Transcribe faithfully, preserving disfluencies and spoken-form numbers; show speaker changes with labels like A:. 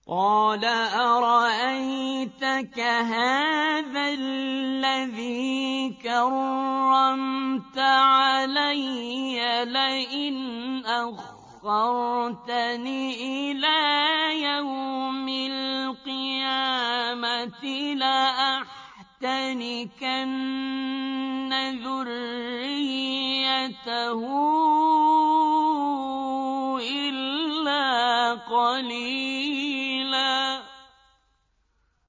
A: قال أرأيتك هذا الذي كرمت علي لئن أخرتني إلى يوم القيامة لأحتنكن ذريته إلا قليلا